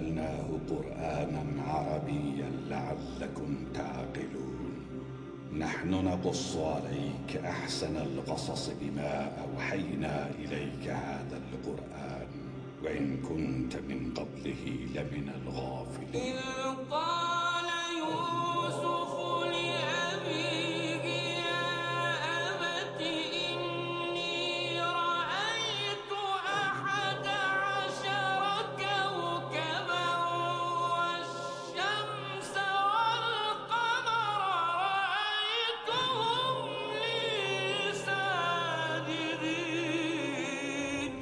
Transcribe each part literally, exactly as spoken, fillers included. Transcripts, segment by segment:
جعلناه قرآنا عربيا لعلكم تعقلون. نحن نقص عليك أحسن القصص بما أوحينا إليك هذا القرآن وإن كنت من قبله لمن الغافلين. إذ قال يوسف لأبيه يا أبت إني رأيت أحد عشر كوكبا والشمس والقمر رأيتهم لي ساجدين.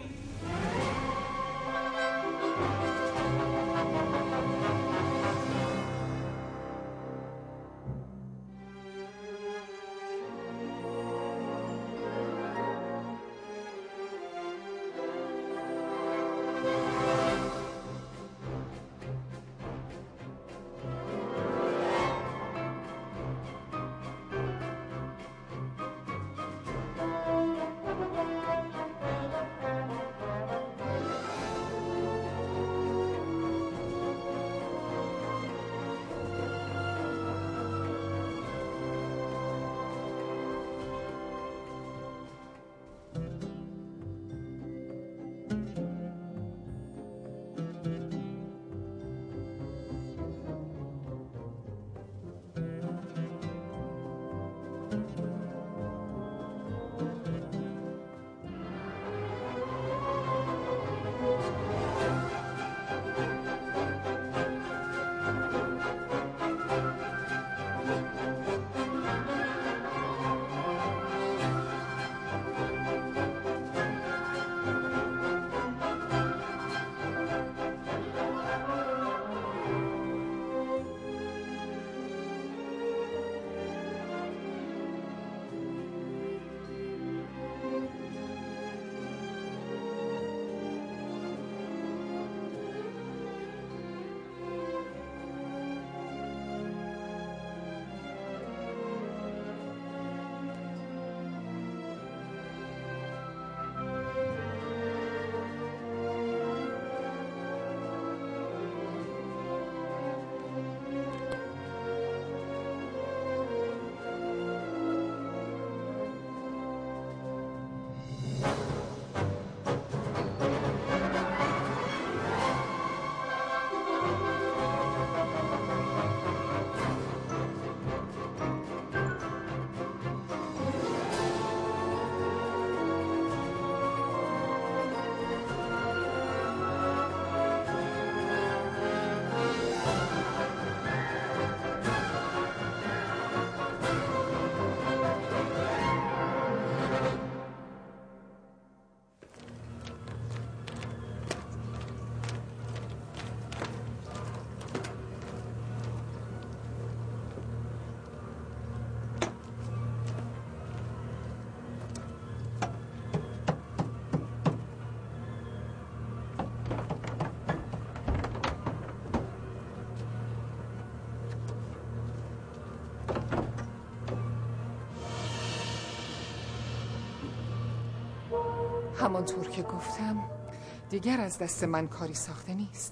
همانطور که گفتم دیگر از دست من کاری ساخته نیست.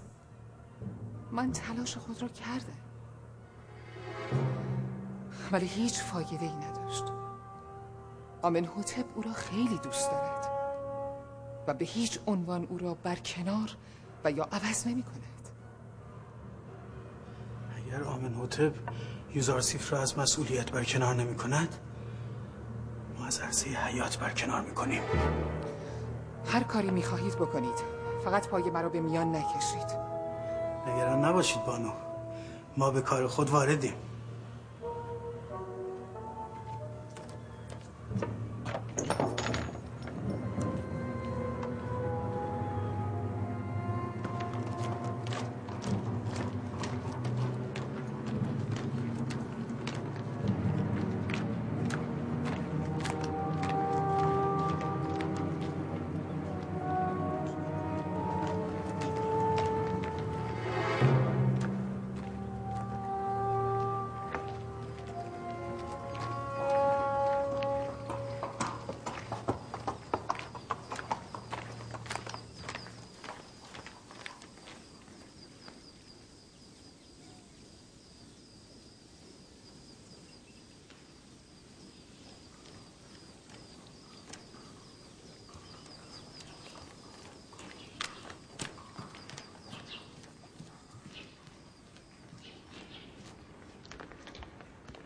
من تلاش خود را کردم ولی هیچ فایده ای نداشت. آمنحتب او را خیلی دوست دارد و به هیچ عنوان او را برکنار و یا عوض نمی کند. اگر آمنحتب یوزارسیف را از مسئولیت برکنار نمی کند ما از عرصه حیات برکنار می کنیم. هر کاری می خواهید بکنید، فقط پای مرا به میان نکشید. نگران نباشید بانو، ما به کار خود واردیم.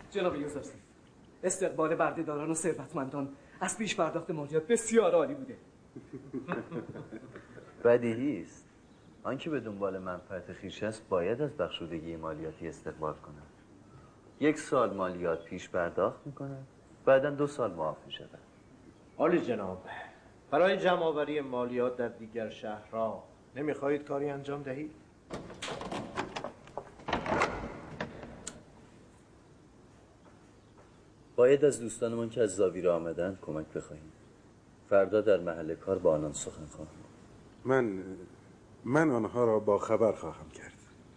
جناب یوزرسیف، استقبال بردهداران و ثروتمندان از پیش پرداخت مالیات بسیار عالی بوده. بدیهی است. آنکه به دنبال منفعت خویش است باید از بخشودگی مالیاتی استقبال کند. یک سال مالیات پیش پرداخت میکند، بعدا دو سال معاف میشود. عالی جناب، برای جمع آوری مالیات در دیگر شهرها نمیخواهید کاری انجام دهید؟ باید از دوستانمان که از زاویه آمدند کمک بخواهیم. فردا در محل کار با آنان سخن خواهم. من من آنها را با خبر خواهم کرد.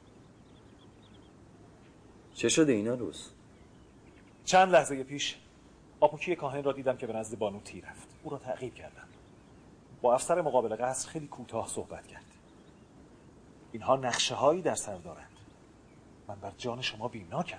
چه شده اینا روز؟ چند لحظه پیش آپوکی کاهن را دیدم که به نزد بانوتی رفت. او را تعقیب کردم. با افسر مقابل قصر خیلی کوتاه صحبت کرد. اینها نقشه هایی در سر دارند. من بر جان شما بیمناکم.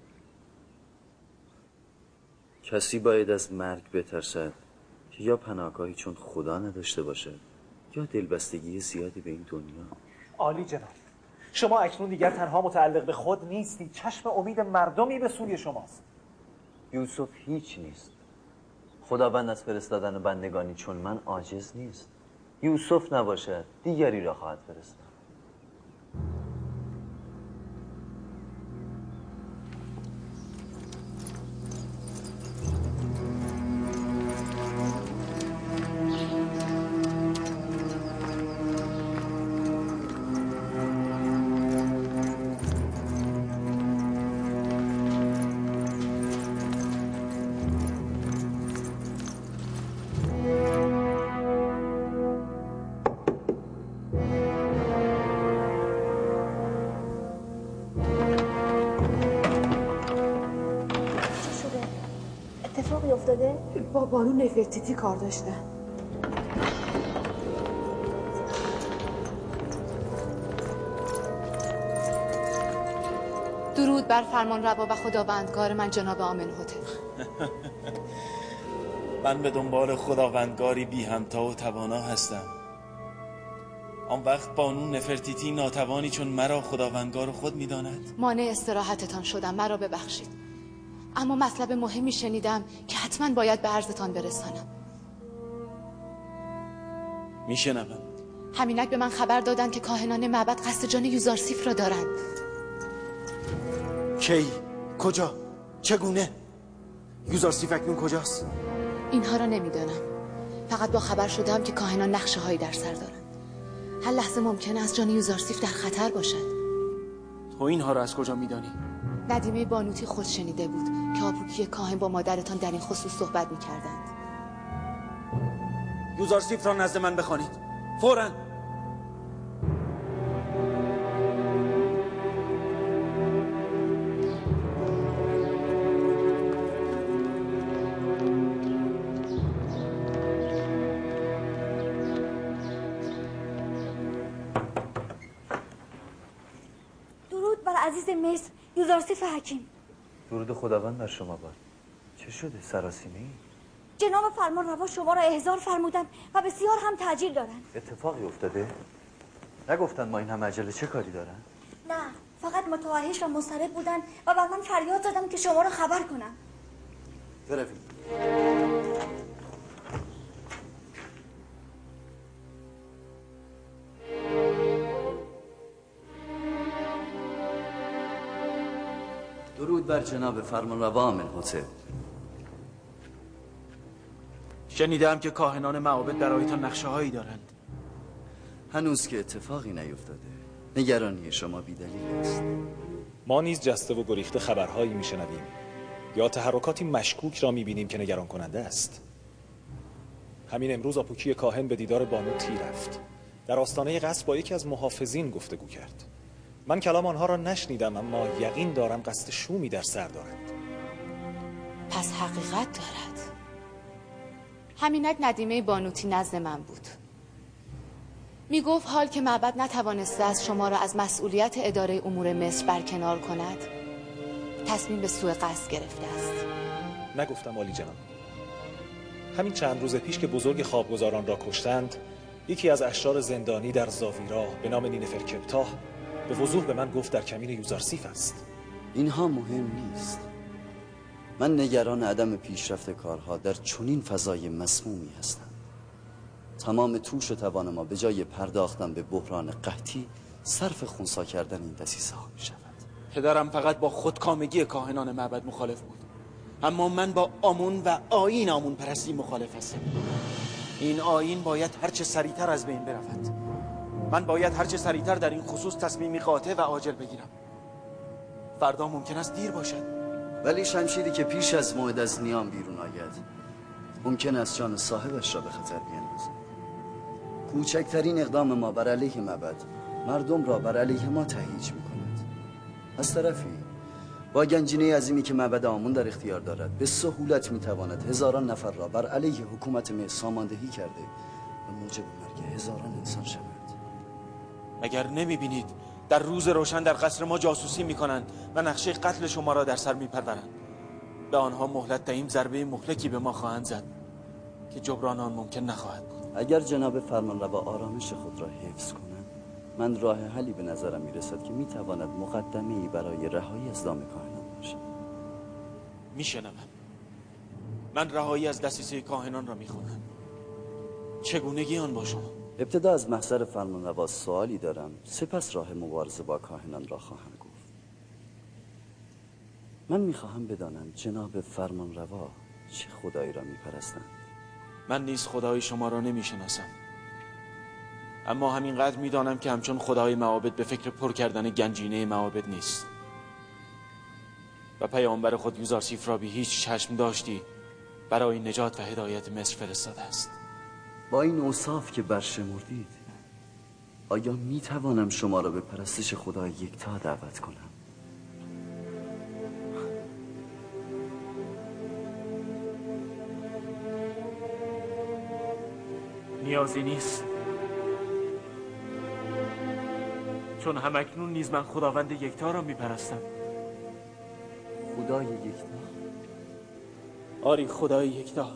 کسی باید از مرگ بترسد که یا پناهگاهی چون خدا نداشته باشد یا دلبستگی زیادی به این دنیا. عالی جناب، شما اکنون دیگر تنها متعلق به خود نیستید، چشم امید مردمی به سوی شماست. یوسف هیچ نیست. خداوند از فرستادن بندگانی چون من عاجز نیست. یوسف نباشد دیگری را خواهد فرستاد. با بانو نفرتیتی کار داشتن. درود بر فرمان روا و خداوندگار من جناب آمنهوتپ. من به دنبال خداوندگاری بی همتا و توانا هستم. آن وقت بانو نفرتیتی ناتوانی چون مرا خداوندگار خود می‌داند. مانع استراحتتان شدم، مرا ببخشید. اما مطلب مهمی شنیدم که حتما باید به عرضتان برسانم. میشنوم. همینک به من خبر دادند که کاهنان معبد قصد جان یوزارسیف را دارند. کی؟ کجا؟ چگونه؟ یوزارسیف اکنون کجاست؟ اینها را نمیدانم. فقط با خبر شدم که کاهنان نقشه هایی در سر دارند. هر لحظه ممکنه از جان یوزارسیف در خطر باشد. تو اینها را از کجا میدانی؟ ندیمه بانوتی خود شنیده بود که آپوکی کاهن با مادرتان در این خصوص صحبت می‌کردند. یوزارسیف را نزد من بخوانید فوراً. درود بر عزیز مصر یوزارسیف حکیم. درود خداوند بر شما باد. چه شده سراسیمه ای؟ جناب فرمان روا شما را احضار فرمودند و بسیار هم تعجیل دارند. اتفاقی افتاده؟ نگفتن ما این هم عجله چه کاری دارن؟ نه، فقط متوحش و مضطرب بودن و بر من فریاد زدم که شما را خبر کنم. برویم. درود بر جناب فرمانروا آمنهوتپ. شنیدم که کاهنان معابد برایتان نقشه هایی دارند. هنوز که اتفاقی نیفتاده. نگرانی شما بی‌دلیل است. ما نیز جسته و گریخته خبرهایی میشنویم یا تحرکاتی مشکوک را میبینیم که نگران کننده است. همین امروز آپوکی کاهن به دیدار بانو تی رفت. در آستانه قصر با یکی از محافظین گفتگو کرد. من کلام آنها را نشنیدم اما یقین دارم قصد شومی در سر دارند. پس حقیقت دارد. همینک ندیمه بانوتی نزد من بود. می گفت حال که معبد نتوانسته از شما را از مسئولیت اداره امور مصر برکنار کند، تصمیم به سوء قصد گرفته است. نگفتم عالی جناب. همین چند روز پیش که بزرگ خوابگزاران را کشتند، یکی از اشرار زندانی در زاویرا به نام نینفرکپتاه به وضوح به من گفت در کمین یوزارسیف است. اینها مهم نیست. من نگران عدم پیشرفت کارها در چنین فضای مسمومی هستم. تمام توش و توان ما به جای پرداختن به بحران قحطی صرف خونسا کردن این دسیسه ها می شود. پدرم فقط با خودکامگی کاهنان معبد مخالف بود، اما من با آمون و آیین آمون پرستی مخالف هستم. این آیین باید هرچه سریعتر از بین برود. من باید هرچه سریعتر در این خصوص تصمیمی قاطع و عاجل بگیرم. فردا ممکن است دیر باشد. ولی شمشیری که پیش از موعد از نیام بیرون آید ممکن است جان صاحبش را به خطر بیاندازد. کوچکترین اقدام ما بر علیه معبد مردم را بر علیه ما تهییج می‌کند. از طرفی با گنجینه عظیمی که معبد آمون در اختیار دارد به سهولت می‌تواند هزاران نفر را بر علیه حکومت ما ساماندهی کرده و موجب مرگ هزاران انسان شود. اگر نمی‌بینید در روز روشن در قصر ما جاسوسی می‌کنند و نقشه قتل شما را در سر می‌پرورند، به آنها مهلت دهیم ضربه مهلکی به ما خواهند زد که جبران آن ممکن نخواهد بود. اگر جناب فرمانروا آرامش خود را حفظ کنند، من راه حلی به نظرم میرسد که میتواند مقدمه‌ای برای رهایی از دام کاهنان باشد. میشنوم. من رهایی از دسیسه کاهنان را میخوانم. چگونگی آن با شما؟ ابتدا از محضر فرمانروا سوالی دارم، سپس راه مبارزه با کاهنان را خواهم گفت. من میخواهم بدانم جناب فرمانروا چه خدایی را میپرستند؟ من نیز خدای شما را نمیشناسم، اما همینقدر میدانم که همچون خدای معابد به فکر پر کردن گنجینه معابد نیست و پیامبر خود یوزارسیف را به هیچ چشم داشتی برای نجات و هدایت مصر فرستاده است. با این اوصاف که برشمردید، آیا میتوانم شما را به پرستش خدای یکتا دعوت کنم؟ نیازی نیست، چون همکنون نیز من خداوند یکتا را میپرستم. خدای یکتا؟ آری، خدای یکتا،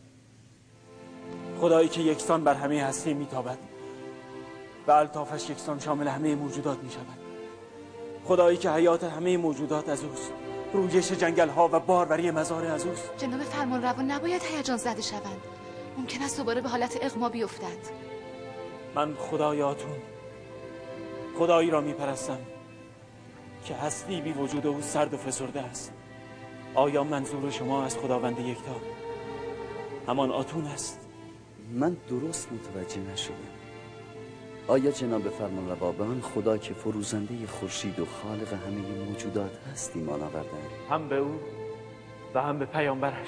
خدایی که یکسان بر همه هستی میتابد و الطافش یکسان شامل همه موجودات میشود. خدایی که حیات همه موجودات از اوست، رویش جنگل ها و باروری مزارع از اوست. جناب فرمانروا نباید هیجان زده شوند، ممکن است دوباره به حالت اغما بیفتند. من خدای آتون، خدایی را میپرستم که هستی بی وجود او سرد و فسرده است. آیا منظور شما از خداوند یکتا همان آتون است؟ من درست متوجه نشدم. آیا جناب فرمانروا به آن خدا که فروزنده خورشید و خالق همه موجودات هست ایمان آوردند؟ هم به او و هم به پیامبرش.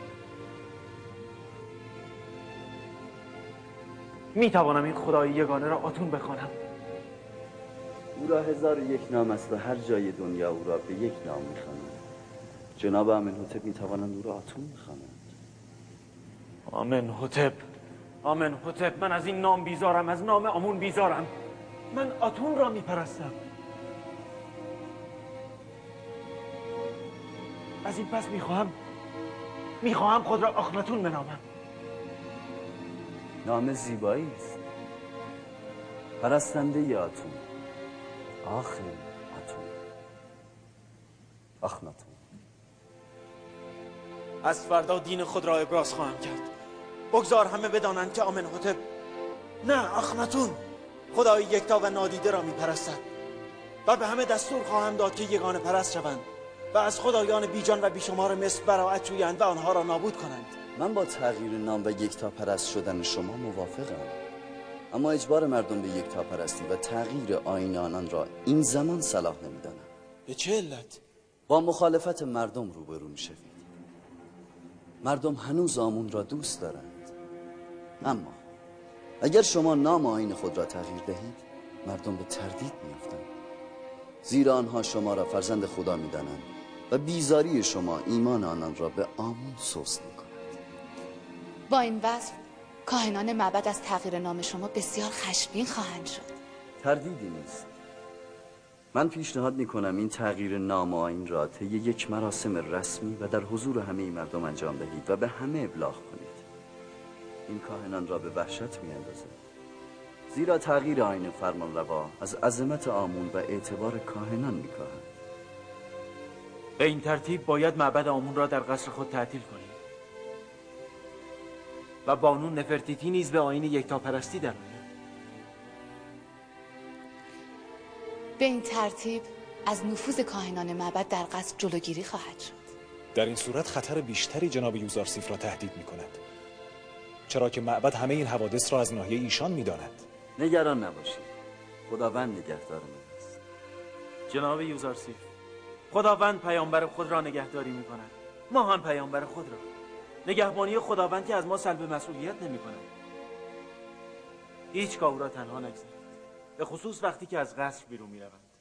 می توانم این خدای یگانه را آتون بخوانم. او را هزار و یک نام است و هر جای دنیا او را به یک نام می‌خوانند. جناب آمنحتب می توانند او را آتون بخوانند. آمنحتب، آمنحتب، من از این نام بیزارم، از نام آمون بیزارم. من آتون را میپرستم. از این پس میخواهم میخواهم خود را آخناتون بنامم. نام زیبایی است. پرستنده آتون، آخن آتون، آخناتون. از فردا دین خود را ابراز خواهم کرد. بگذار همه بدانند که آمنحتب، نه آخناتون، خدای یکتا و نادیده را میپرستد و به همه دستور خواهم داد که یگانه پرست شوند و از خدایان بیجان و بیشمار مصر براءت جویند و آنها را نابود کنند. من با تغییر نام و یکتا پرست شدن شما موافقم، اما اجبار مردم به یکتا پرستی و تغییر آیین آنان را این زمان صلاح نمیدانم. به چه علت؟ با مخالفت مردم روبرو میشوید. مردم هنوز آمون را دوست دارند، اما اگر شما نام آیین خود را تغییر دهید مردم به تردید میافتند، زیرا آنها شما را فرزند خدا میدانند و بیزاری شما ایمان آنان را به آمون سست میکند. با این وصف کاهنان معبد از تغییر نام شما بسیار خشمگین خواهند شد. تردیدی نیست. من پیشنهاد میکنم این تغییر نام آیین را طی یک مراسم رسمی و در حضور همه مردم انجام دهید و به همه ابلاغ کنید. این کاهنان را به وحشت میاندازد، زیرا تغییر آیین فرمانروا از عظمت آمون و اعتبار کاهنان میکاهد. به این ترتیب باید معبد آمون را در قصر خود تعطیل کنیم و بانو نفرتیتی نیز به آیین یکتاپرستی درآید. به این ترتیب از نفوذ کاهنان معبد در قصر جلوگیری خواهد شد. در این صورت خطر بیشتری جناب یوزارسیف را تهدید می کند، چرا که معبد همه این حوادث را از ناحیه ایشان می داند. نگران نباشید، خداوند نگهدار من است. جناب یوزارسیف، خداوند پیامبر خود را نگهداری می کند، ما هم پیامبر خود را. نگهبانی خداوند که از ما سلب مسئولیت نمی کند. هیچگاه او را تنها نگذارید، به خصوص وقتی که از قصر بیرون می روند.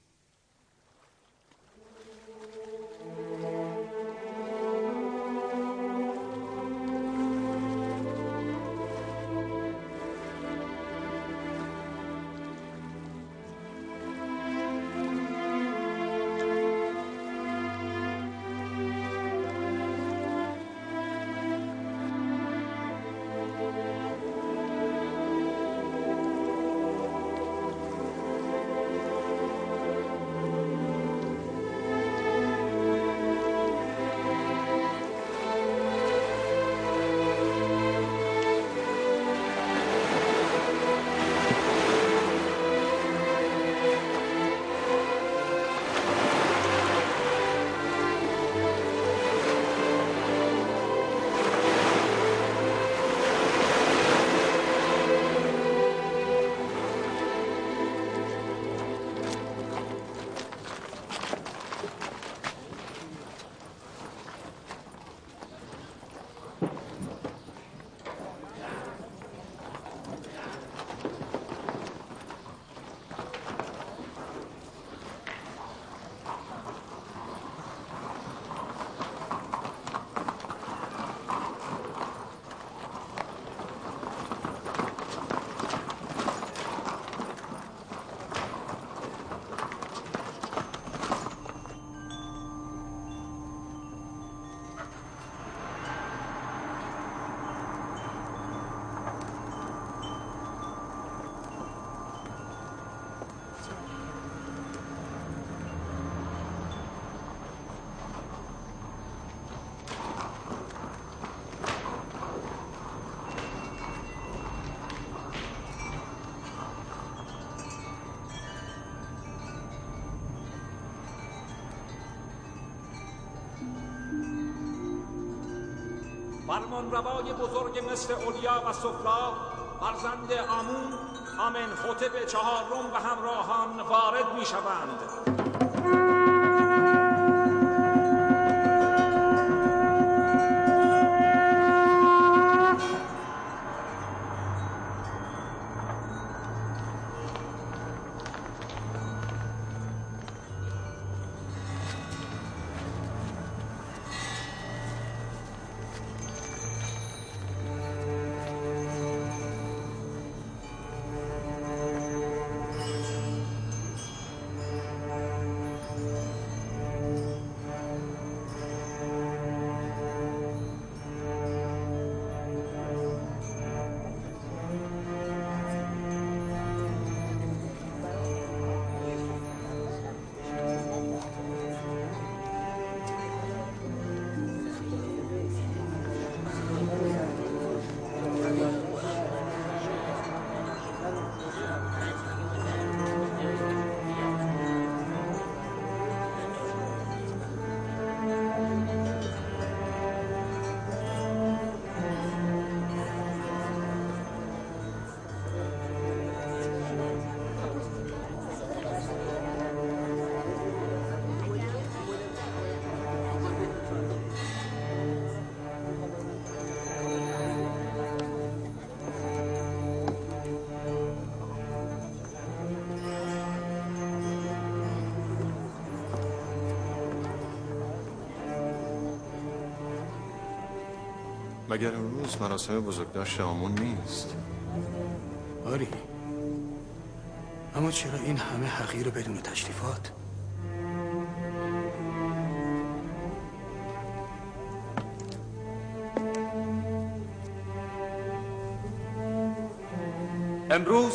فرمان روای بزرگ مصر علیا و سفلا فرزند آمون آمنحتب چهارم و همراهان وارد می شوند. مگر امروز مراسم بزرگداشت آمون نیست؟ آری، اما چرا این همه حقیر بدون تشریفات؟ امروز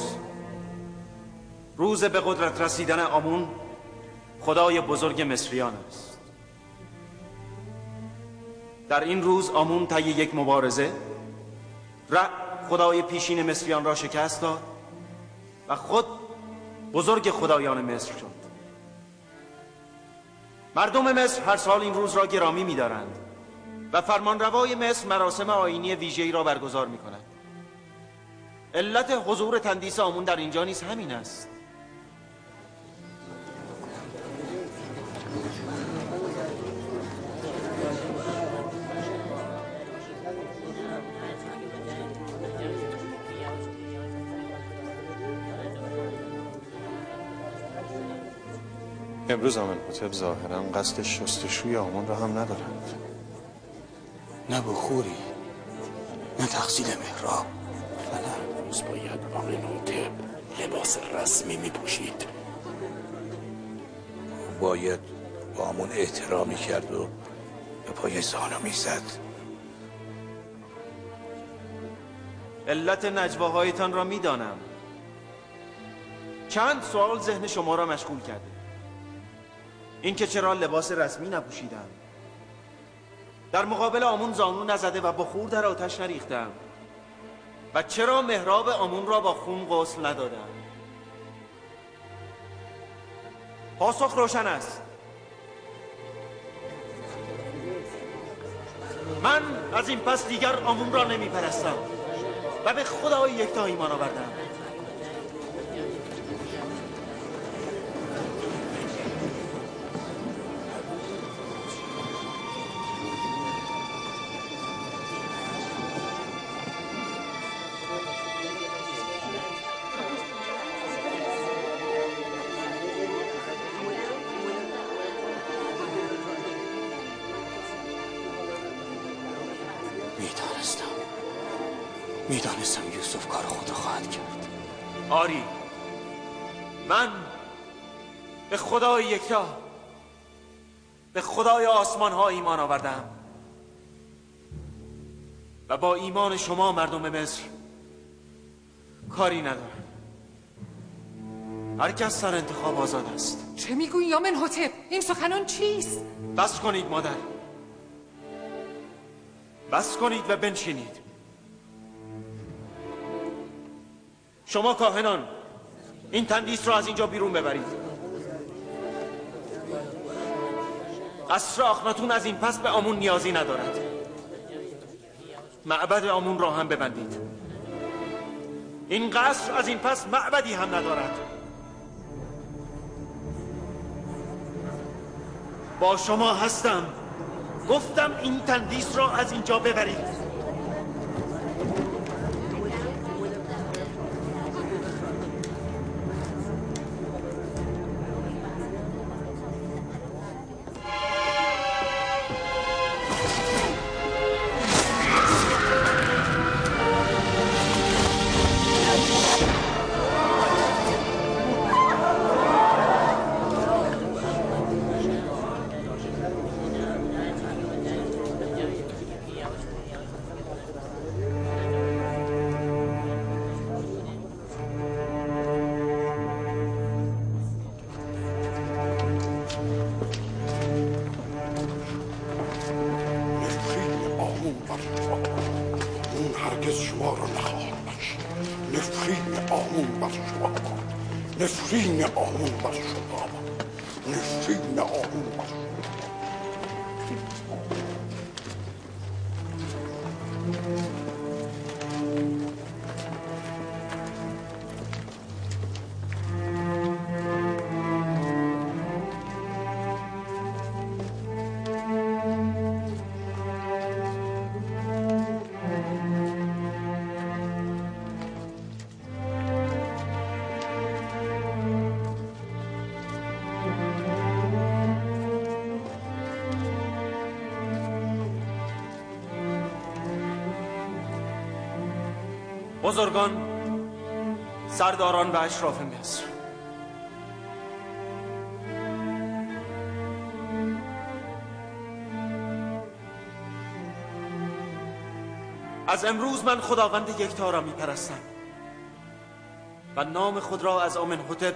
روز به قدرت رسیدن آمون خدای بزرگ مصریان است. در این روز آمون طی یک مبارزه رع خدای پیشین مصریان را شکست داد و خود بزرگ خدایان مصر شد. مردم مصر هر سال این روز را گرامی می‌دارند و فرمانروای مصر مراسم آیینی ویژه‌ای را برگزار می‌کند. علت حضور تندیس آمون در اینجا نیز همین است. امروز آمنحتب ظاهراً قصد شستشوی آمون را هم ندارند. نه بخوری، نه تقصیل مهراب. امروز باید آمنحتب لباس رسمی می پوشید. باید با آمون احترامی کرد و به پای زانو می زد. علت نجواهایتان را می دانم. چند سوال ذهن شما را مشغول کرده. اینکه چرا لباس رسمی نپوشیدم، در مقابل آمون زانو نزده و بخور در آتش نریختم، و چرا محراب آمون را با خون غسل ندادم. پاسخ روشن است. من از این پس دیگر آمون را نمی پرستم و به خدای یکتا ایمان آوردم. میدانستم یوسف کار خود را خواهد کرد. آری، من به خدای یکتا، به خدای آسمان ها ایمان آوردم و با ایمان شما مردم مصر کاری ندارم. هر کس سر انتخاب آزاد است. چه میگویی آمنحتب؟ این سخنان چیست؟ بس کنید مادر، بس کنید و بنشینید. شما کاهنان این تندیس را از اینجا بیرون ببرید. قصر آخناتون از این پس به آمون نیازی ندارد. معبد آمون را هم ببندید. این قصر از این پس معبدی هم ندارد. با شما هستم. گفتم این تندیس را از اینجا ببرید. نفرین آمون بر شما، نفرین آمون بر شما. بزرگان، سرداران و اشراف مصر، از امروز من خداوند یکتا را می پرستم و نام خود را از آمنحتب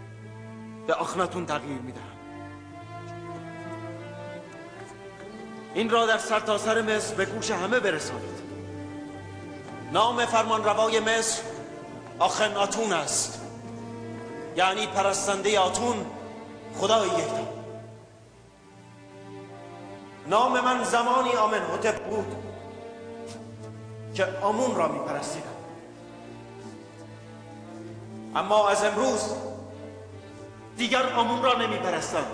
به آخناتون تغییر می دهم. این را در سرتاسر مصر به گوش همه برسانید. نام فرمانروای مصر آخن آتون است، یعنی پرستنده آتون، خدای یکتا. نام من زمانی آمن هتپ بود که آمون را می پرستیدم، اما از امروز دیگر آمون را نمی پرستم.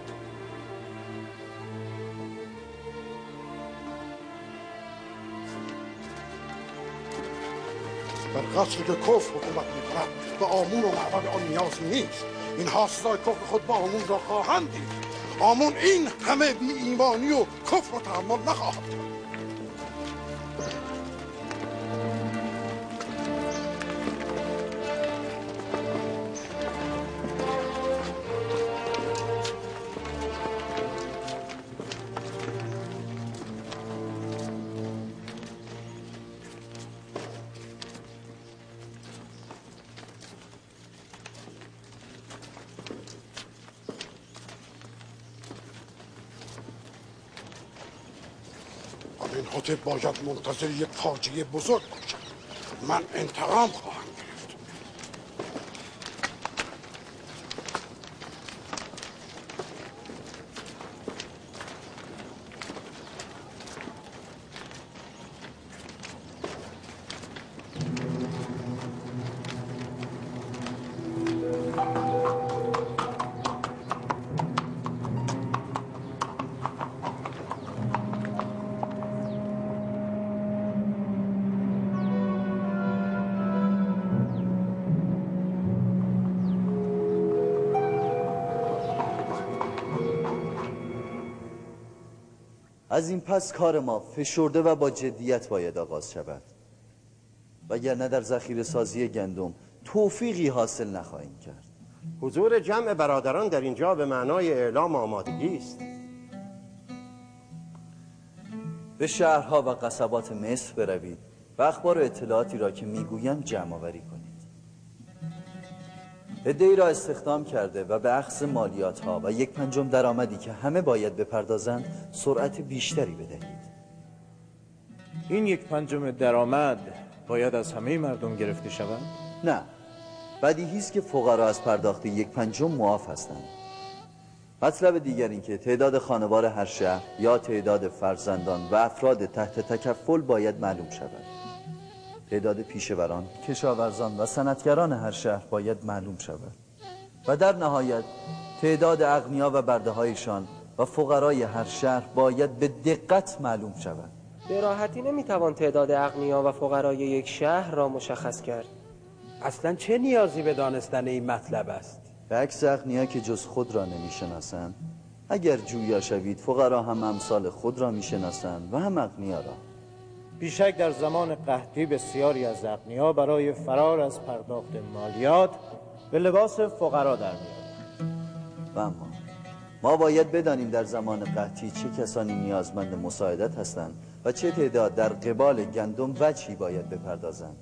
بر قصری که کفر حکومت می کند و آمون و معبد آن نیازی نیست. این حاصلای کفر خود با آمون را خواهند دید. آمون این همه بی ایمانی و کفر و تحمل نخواهد کرد. این هتپ باید منتظر یک فاجعه بزرگ باشد. من انتقام خواهم گرفت. از این پس کار ما فشرده و با جدیت باید آغاز شود، وگرنه در ذخیره سازی گندم توفیقی حاصل نخواهیم کرد. حضور جمع برادران در اینجا به معنای اعلام آمادگی است. به شهرها و قصبات مصر بروید و اخبار و اطلاعاتی را که میگویند جمع آوری کنید. عده‌ای را استخدام کرده و به اخذ مالیات ها و یک پنجم درآمدی که همه باید بپردازند سرعت بیشتری بدهید. این یک پنجم درآمد باید از همه مردم گرفته شود؟ نه، بدیهی است که فقرا از پرداخت یک پنجم معاف هستند. مطلب دیگر این که تعداد خانوار هر شهر یا تعداد فرزندان و افراد تحت تکفل باید معلوم شود. تعداد پیشوران، کشاورزان و صنعتگران هر شهر باید معلوم شود و در نهایت تعداد اغنیا و برده‌هایشان و فقرای هر شهر باید به دقت معلوم شود. به راحتی نمیتوان تعداد اغنیا و فقرای یک شهر را مشخص کرد. اصلا چه نیازی به دانستن این مطلب است؟ به عکس اغنیا که جز خود را نمیشناسند، اگر جویا شوید فقرا هم امثال خود را میشناسند و هم اغنیا را. بیشک در زمان قحطی بسیاری از اغنیا برای فرار از پرداخت مالیات به لباس فقرا در میآیند. و اما ما باید بدانیم در زمان قحطی چه کسانی نیازمند مساعدت هستند و چه تعداد در قبال گندم وجهی باید بپردازند.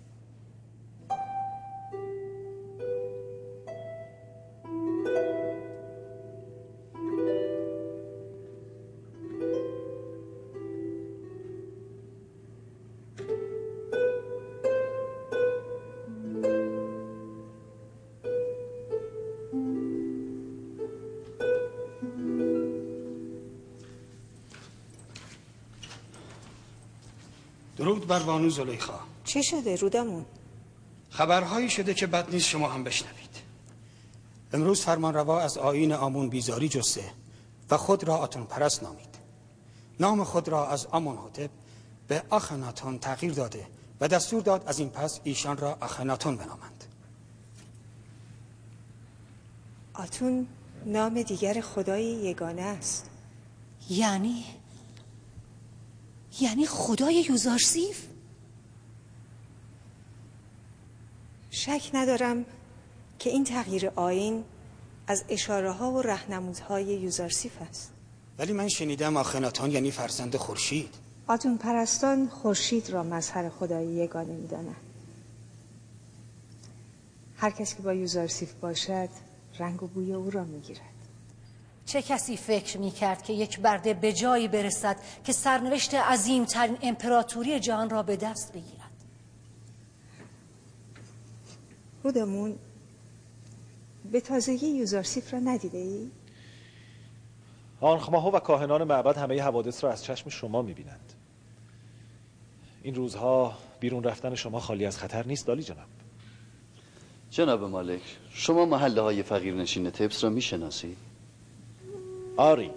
درود بر بانو زلیخا. چه شده رودمون؟ خبرهایی شده که بد نیست شما هم بشنوید. امروز فرمانروا از آیین آمون بیزاری جسته و خود را آتون پرست نامید. نام خود را از آمون هتپ به آخناتون تغییر داده و دستور داد از این پس ایشان را آخناتون بنامند. آتون نام دیگر خدای یگانه است. یعنی یعنی خدای یوزارسیف؟ شک ندارم که این تغییر آیین از اشاره ها و راهنمودهای یوزارسیف است. ولی من شنیدم آخناتون یعنی فرزند خورشید. آتون پرستان خورشید را مظهر خدای یگانه می‌دانند. هر کسی که با یوزارسیف باشد رنگ و بوی او را می‌گیرد. چه کسی فکر میکرد که یک برده به جایی برسد که سرنوشت عظیمترین امپراتوری جهان را به دست بگیرد؟ خودمون به تازگی یوزارسیف را ندیده ای؟ آنخماها و کاهنان معبد همه حوادث را از چشم شما میبینند. این روزها بیرون رفتن شما خالی از خطر نیست دالی جناب. جناب مالک، شما محله های فقیرنشین تبس را میشناسید؟ آری،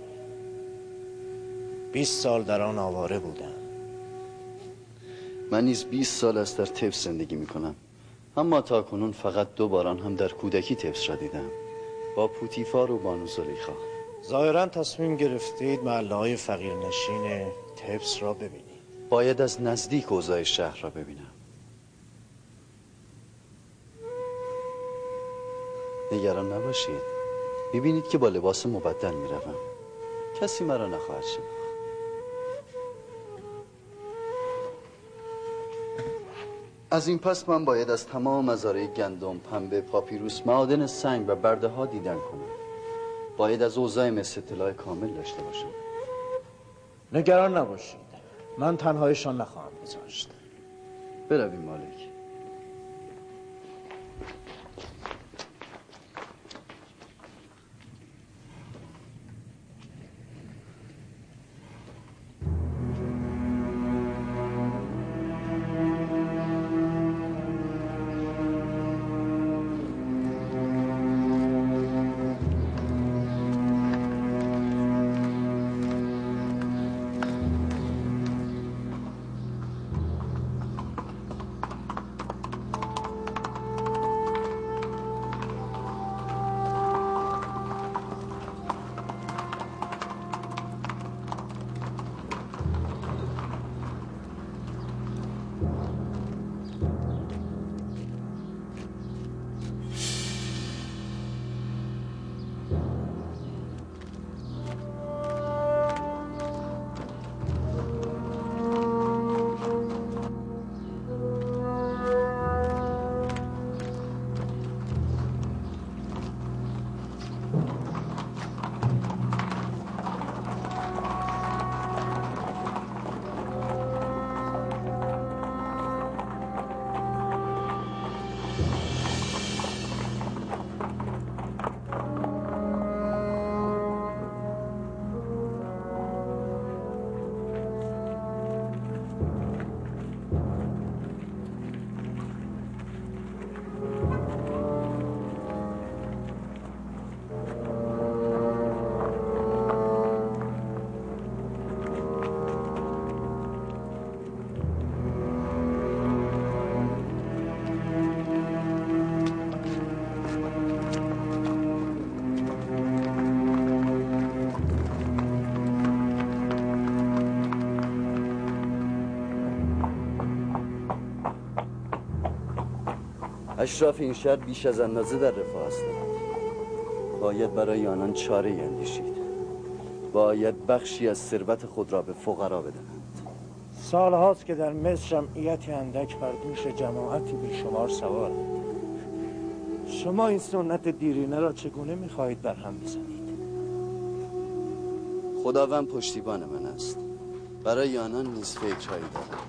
بیست سال در آن آواره بودم. من نیز بیست سال است در تبس زندگی میکنم، اما تا کنون فقط دو باران هم در کودکی تبس را دیدم، با پوتیفار و بانو زلیخا. ظاهرا تصمیم گرفتید محله های فقیرنشین تبس را ببینید. باید از نزدیک اوضاع شهر را ببینم. نگران نباشید، میبینید که با لباس مبدل میروم، کسی مرا نخواهد شناخت. از این پس من باید از تمام مزارع گندم، پنبه، پاپیروس، معادن سنگ و برده ها دیدن کنم. باید از اوضاع مصر اطلاع کامل داشته باشم. نگران نباشید، من تنهایشان نخواهم گذاشت. برویم مالک. اشراف این شهر بیش از اندازه در رفاه هستند. باید برای آنان چاره اندیشید. باید بخشی از ثروت خود را به فقرا بدهند. سال هاست که در مصر جمعیتی اندک بر دوش جماعتی بیشمار سوار. شما این سنت دیرینه را چگونه میخواهید بر هم بزنید؟ خداوند پشتیبان من است. برای آنان نیز فکرهایی دارد.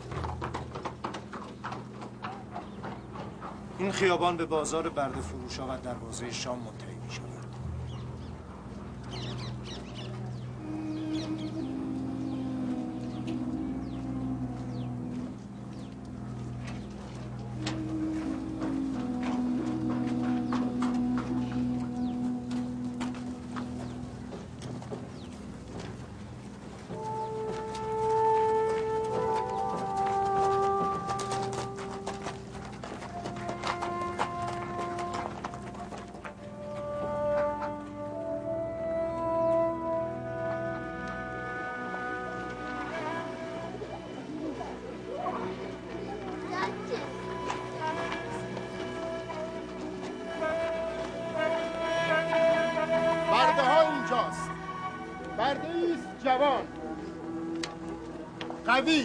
این خیابان به بازار برده فروشا و دروازه شام منتهی می شود. جوان قوی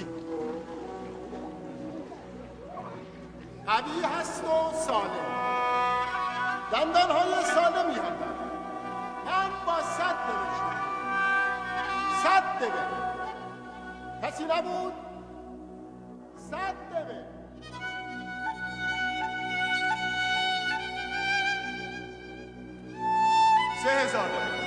قوی هست و سالم، دندانهای سالمی هم دارد. من با صد نوشت صد دبه. کسی نبود؟ صد دبه. سه هزار دبه.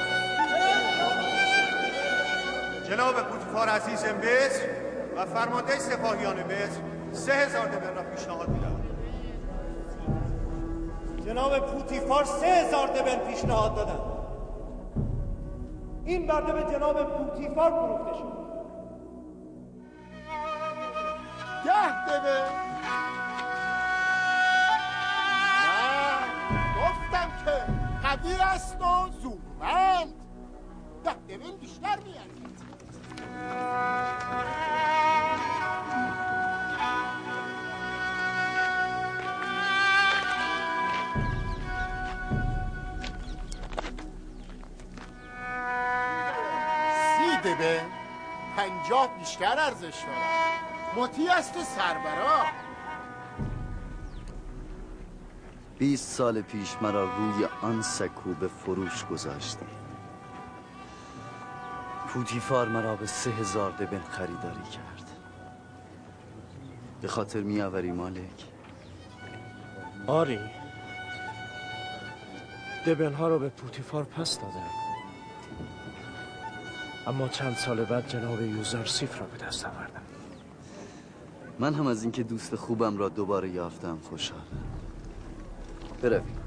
جناب پوتیفار عزیز مصر و فرمانده سپاهیان مصر سه هزار دبه را پیشنهاد می‌دهند. جناب پوتیفار سه هزار دبن پیشنهاد دادن. این برده به جناب پوتیفار فروخته شد. ده دبه. نه گفتم که قوی است و زورمند. ده دبه بیشتر میارزد. دبه پنجاه بیشتر ارزش دارد. مطیع است و سربرا. بیست سال پیش مرا روی آن سکو به فروش گذاشتی. پوتیفار مرا به سه هزار دبن خریداری کرد. به خاطر میآوری مالک؟ آری، دبنها رو به پوتیفار پس دادم، اما چند سال بعد جناب یوزرسیف را به دست آوردم. من هم از اینکه دوست خوبم را دوباره یافتم خوشحالم. برویم.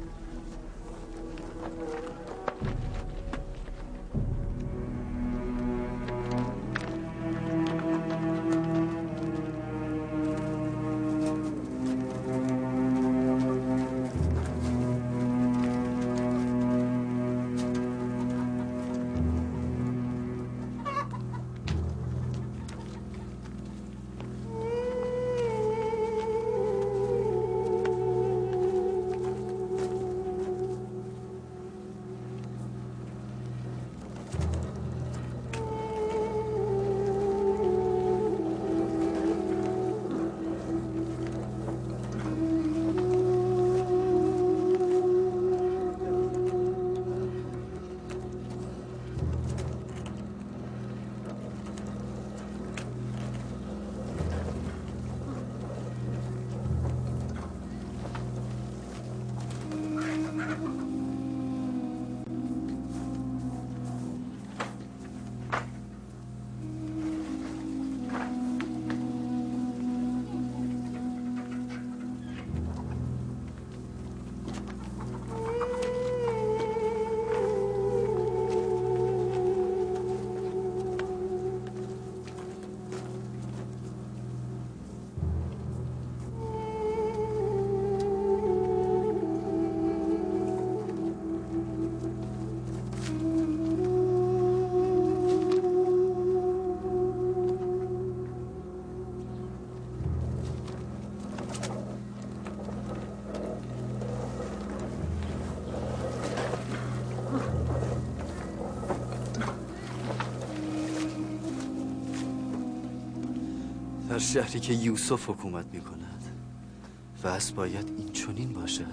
در شهری که یوسف حکومت می کند و از باید این چنین باشد.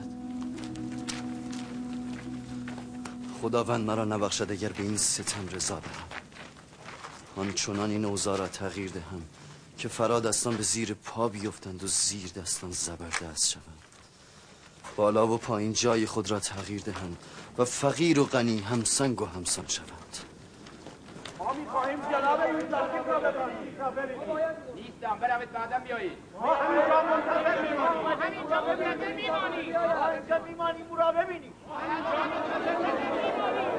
خداوند مرا نبخشد اگر به این ستم رضا برم. آنچنان این اوضاع را تغییر دهم که فرا دستان به زیر پا بیفتند و زیر دستان زبردست شوند. بالا و پایین جای خود را تغییر دهند و فقیر و غنی همسنگ و همسان شوند. ما می‌خواهیم جناب یوسف را ببینیم. نیستم، بروید بعدم بیایید. ما همینجا منتظر می‌مانیم. ما همینجا منتظر می‌مانیم. ما همینجا می‌مانیم او را ببینیم. ما همینجا منتظر می‌مانیم.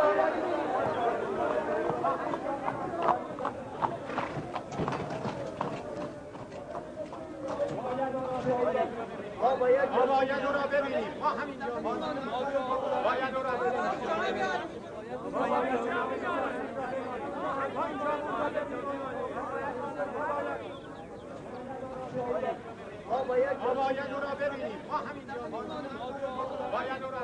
ما باید او را ببینیم. ما همینجا باید او را ببینیم. ما باید او را ببینیم. ما همینجا باید او را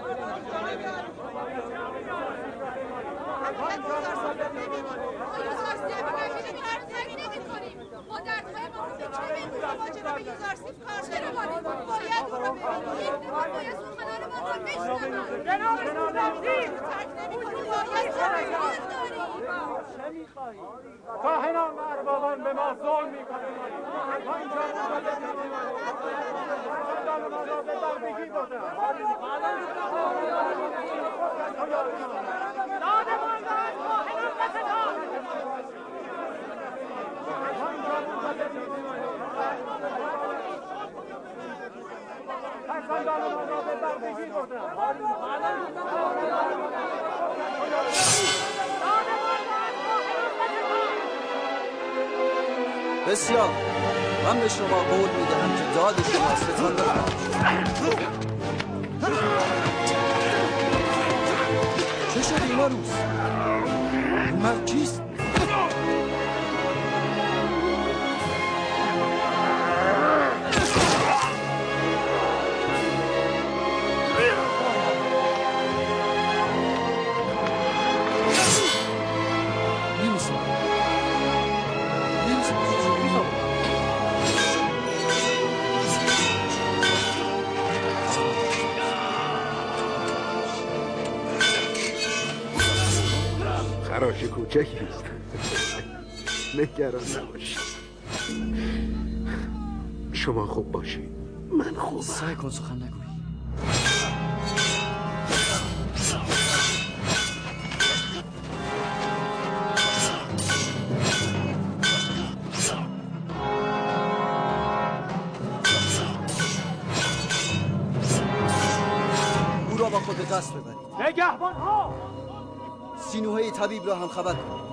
ما دردهای ما رو به چه کاهنان و اربابان به ما ظلم میکنند. ما را به بردگی بردند. دادمان را از کاهنان بستان. فرزندان ما را به بردگی بردند. بسیار، من به شما قول میدهم که داد شما ستان دارم. چه شد این روز؟ این مرد کیست؟ خراش کوچکی است. نگران نباشید. شما خوب باشید، من خوب. سعی کن سخن نگویی. او را با خود به قصد ببرید. نگهبان ها! سینوهه طبیب را هم خبر کن.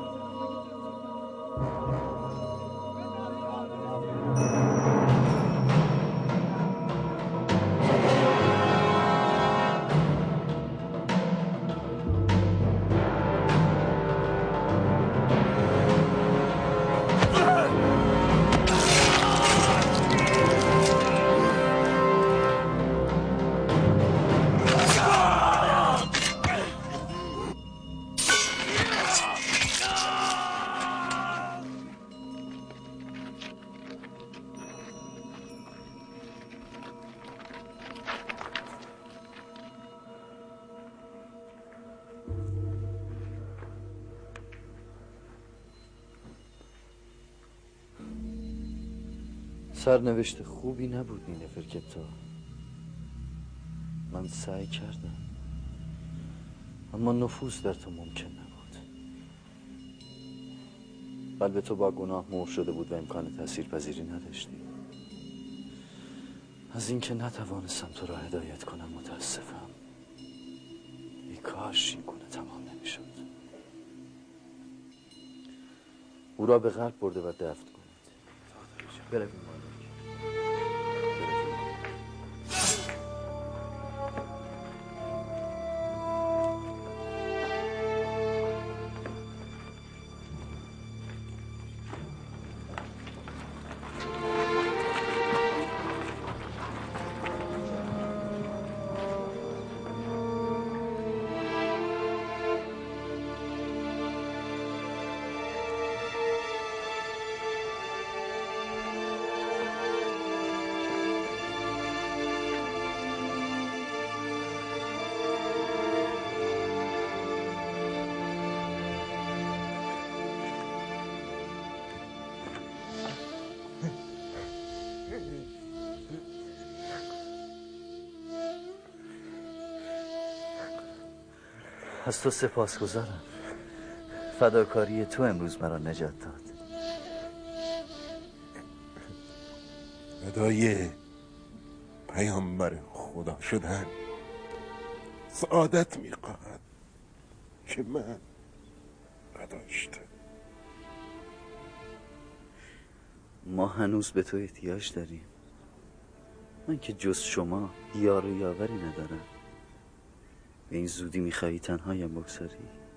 سرنوشت خوبی نبود نیلفرکپتا. من سعی کردم، اما نفوذ در تو ممکن نبود. قلب تو با گناه مهر شده بود و امکان تاثیرپذیری نداشتی. از اینکه نتوانستم تو را هدایت کنم متاسفم. ای کاش این گونه تمام نمیشد. او را به قلب برده و دفن کنید. برویم. از تو سپاسگزارم. فداکاری تو امروز مرا نجات داد. فدای پیامبر خدا شدن سعادت میخواهد که من نداشته. ما هنوز به تو احتیاج داریم. من که جز شما یار و یاوری ندارم. به این زودی میخوایی تنهایم بگذاری؟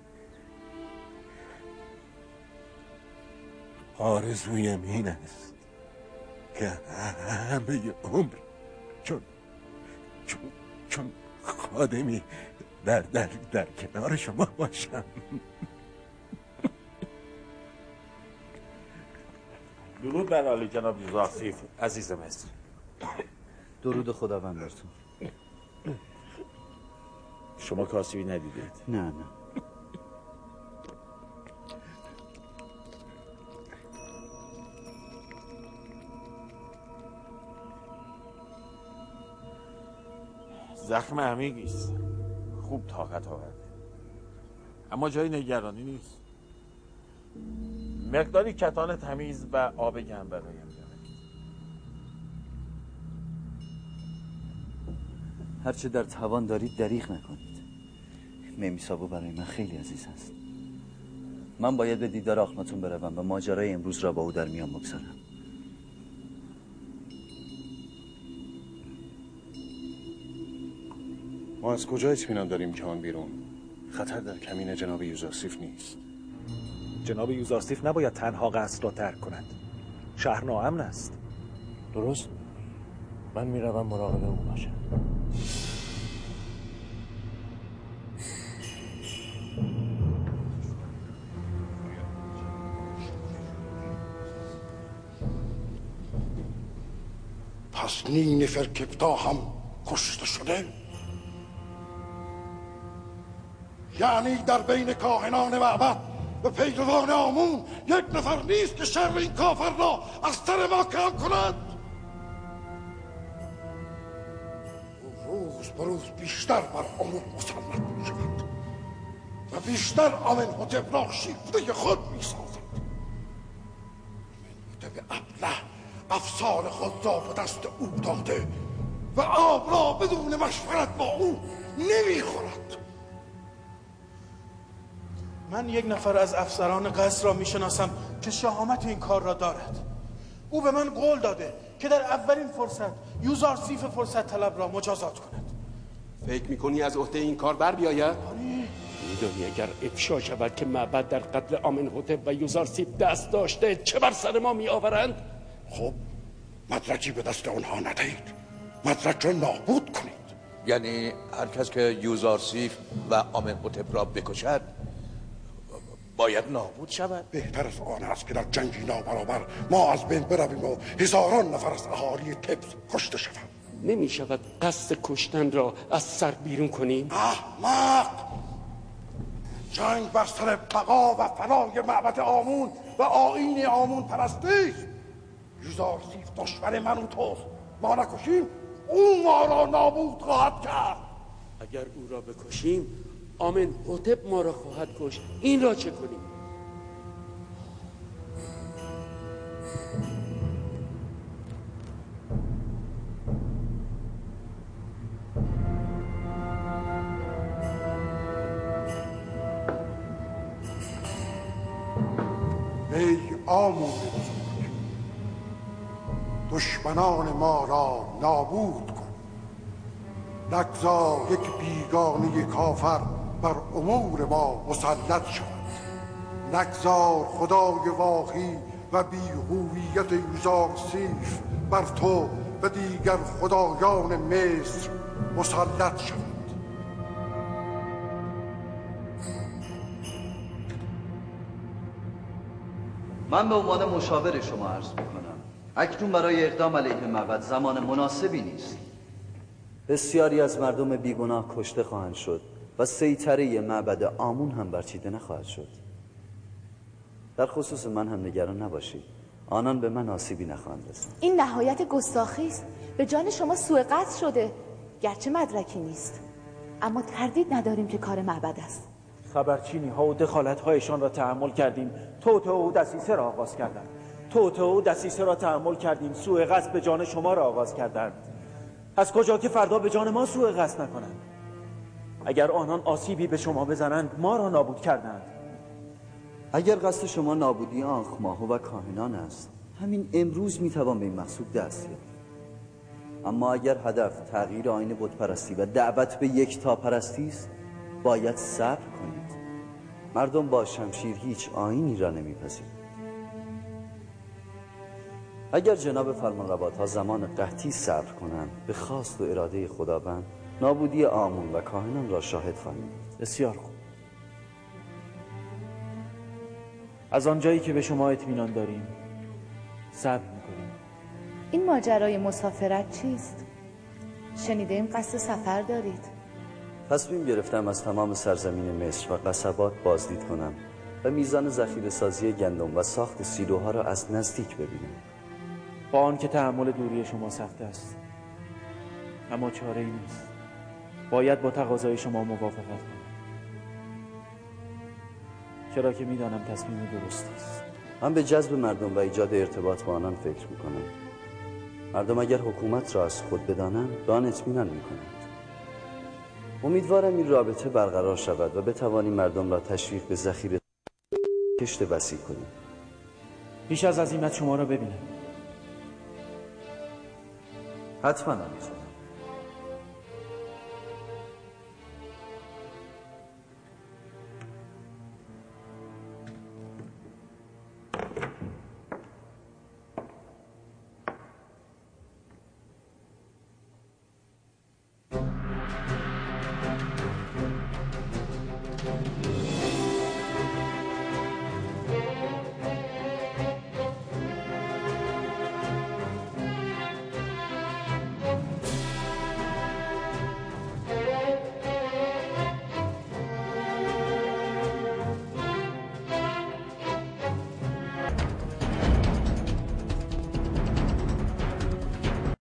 آرزویم این است که همه عمر چون چون چون خادمی در در در کنار شما باشم. درود بر عالی جناب یوزارسیف عزیز مصر. درود خداوند بر تو. شما کاسبی ندیدید؟ نه نه. زخم عمیقی است. خوب طاقت آورده. اما جای نگرانی نیست. مقداری کتان تمیز و آب گرم برایم بیارید. هرچه در توان دارید دریغ نکنید. میمیسابو برای من خیلی عزیز است. من باید به دیدار آخناتون بروم و ماجرای امروز را با او در میان بگذارم. ما از کجا اطمینان داریم که آن بیرون خطر در کمین جناب یوزارسیف نیست؟ جناب یوزارسیف نباید تنها قصر را ترک کند. شهر ناامن است. درست. من میروم مراقب او باشم. پس نینفر کبتا هم کشته شده؟ یعنی در بین کاهنان معبد و پیروان آمون یک نفر نیست که شر این کافر را از سر ما کم کند؟ روز به روز بیشتر بر آمون مسلط می شود و بیشتر آمنحتب را شیفته خود می سازد. آمنحتب ابله افسار خود را به دست او داده و آب را بدون مشورت با او نمی خورد. من یک نفر از افسران قصر را میشناسم که شهامت این کار را دارد. او به من قول داده که در اولین فرصت یوزارسیف فرصت طلب را مجازات کند. فکر میکنی از عهده این کار بر بیاید؟ میدانی اگر افشا شود که معبد در قتل آمنحتب و یوزارسیف دست داشته چه بر سر ما می آورند؟ خب مدرکی به دست آنها ندهید، مدرک را نابود کنید. یعنی هر کس که یوزارسیف و آمنحتب را بکشد باید نابود شود؟ بهتر از آن است که در جنگی نابرابر ما از بین برویم و هزاران نفر از اهالی تبز کشته شوند. نمی شود قصد کشتن را از سر بیرون کنیم؟ احمق! جنگ بر سر بقا و فنای معبد آمون و آیین آمون پرستی است. یوزارسیف دشمن من و توست. ما نکشیم او ما را نابود خواهد کرد. اگر او را بکشیم آمنحتب ما را خواهد کشت. این را چه کنیم؟ ای آمون بزرگ، دشمنان ما را نابود کن. نگذار یک بیگانه کافر بر امور ما مسلط شود. نگذار خدای واقعی و بی‌هویت یوزارسیف بر تو و دیگر خدایان مصر مسلط شود. من به عنوان مشاور شما عرض میکنم اکنون برای اقدام علیه معبد زمان مناسبی نیست. بسیاری از مردم بیگناه کشته خواهند شد و سیطره معبد آمون هم برچیده نخواهد شد. در خصوص من هم نگران نباشید، آنان به من آسیبی نخواهند رسید. این نهایت گستاخی است. به جان شما سوء قصد شده، گرچه مدرکی نیست، اما تردید نداریم که کار معبد است. خبرچینی ها و دخالت هایشان را تحمل کردیم، توطئه و دسیسه را آغاز کردند. توطئه و دسیسه را تحمل کردیم، سوء قصد به جان شما را آغاز کردند. از کجا که فردا به جان ما سوء قصد نکنند؟ اگر آنان آسیبی به شما بزنند ما را نابود کردند. اگر قصد شما نابودی آنخماها و کاهنان است، همین امروز میتوان به این مقصود دست یافت. اما اگر هدف تغییر آیین بتپرستی و دعوت به یکتاپرستی است، باید صبر کنید. مردم با شمشیر هیچ آیینی را نمیپذیرند. اگر جناب فرمانروا تا زمان قحطی صبر کنند، به خواست و اراده خداوند نابودی آمون و کاهنان را شاهد خواهیم. بسیار خوب. از آنجایی که به شما اطمینان داریم، صبر میکنیم. این ماجرای مسافرت چیست؟ شنیدیم قصد سفر دارید. تصمیم گرفتم از تمام سرزمین مصر و قصبات بازدید کنم و میزان ذخیره سازی گندم و ساخت سیلوها را از نزدیک ببینم. با آن که تحمل دوری شما سخت است، اما چاره ای نیست. باید با تقاضای شما موافقت کنم، چرا که میدانم تصمیم درستی است. من به جذب مردم و ایجاد ارتباط با آنان فکر میکنم. مردم اگر حکومت را از خود بدانند به آن اطمینان میکنند. امیدوارم این رابطه برقرار شود و بتوانیم مردم را تشویق به ذخیره کشت وسیع کنیم. پیش از عزیمت شما را ببینم. حتما آمیزم.